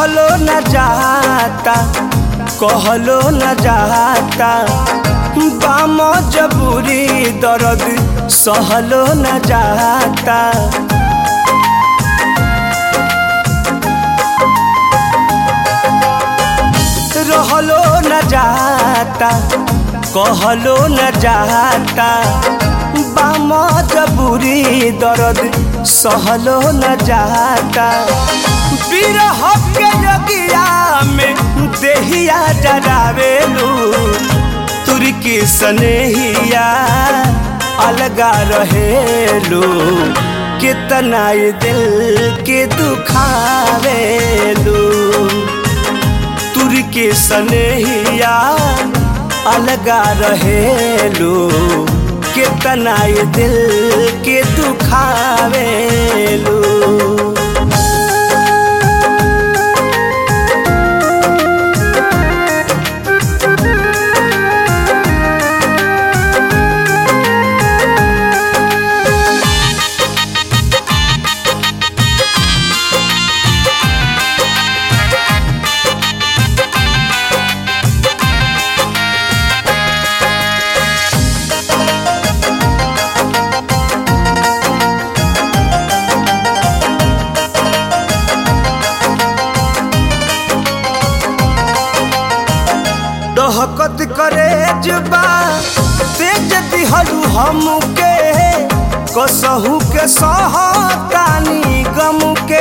कहलो न जाता कहलो न जाता बाम जबूरी दर्द सहलो न जाता रहलो न जाता कहलो न जाता बाम जबूरी दर्द सहलो न जाता बिरह के जगिया में देहिया डरावेलू तुरी की सनेहिया अलगा रहेलू कितना ये दिल के दुखावेलू तुरी की सनेहिया अलगा रहेलू कितना ये दिल के दुखावेलू। डहकत करे जुबा तेज दिहलू हमके कसहू के सहतानी गम के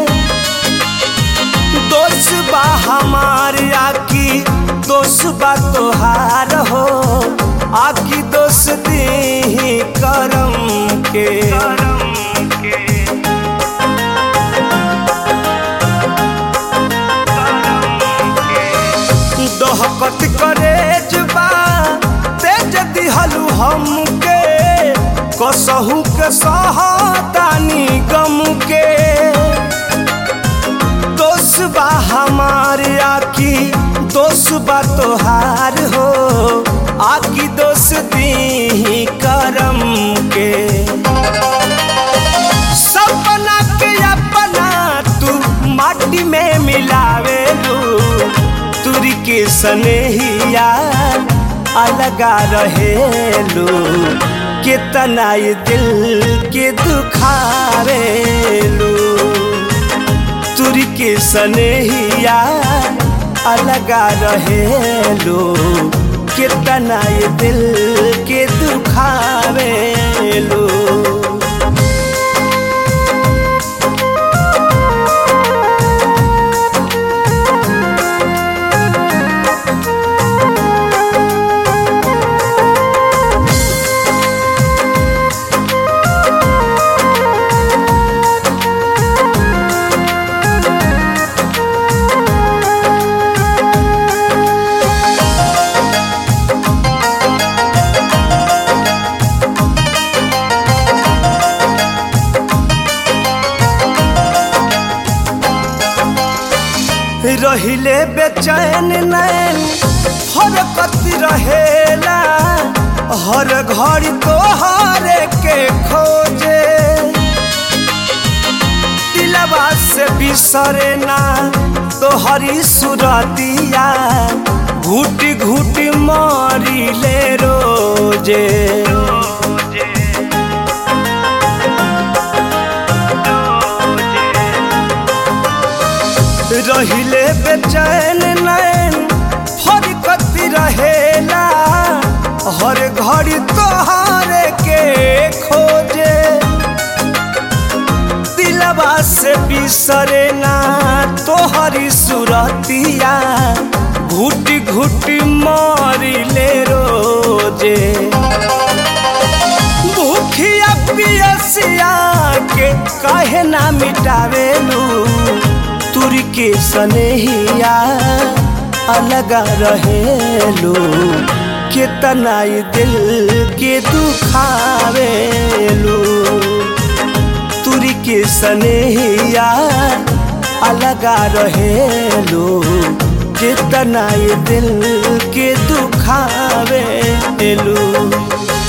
दोष बा हमार आकी दोष बा तोहार हो आकी दोष दी करम के डहकत करे जुबा तेज दिहलू हमके कसहू के सहतानी गम के दोष बा हमार आकी दोष बा तोहार हो आकी दोष दी करम के सपना के अपना तू माटी में मिलावेलू तुरी के सनेहिया अलगा रहेलू कितना ये दिल के दुखावेलू तुरी के सनेहिया अलगा रहेलू कितना ये दिल के दुखावेलू। रहिले बेचैन नैन हरकत रहेला हर घड़ी तोहर के खोजे दिलवा से बिसरे ना तोहरी सुरतिया घुट घुट मारी ले रोजे रहिले बेचैन नैन फरकत रहेला हर घड़ी तोहार के खोजे दिलवा से बिसरे ना तोहरी सुरतिया घुट घुट मारी ले रोजे भूखिया पियसिया के काहे ना मिटावेलू तुरी के सनेहिया अलगा रहेलू कितना ये दिल के दुखावेलू तुरी के सनेहिया अलगा रहेलू कितना ये दिल के दुखावेलू।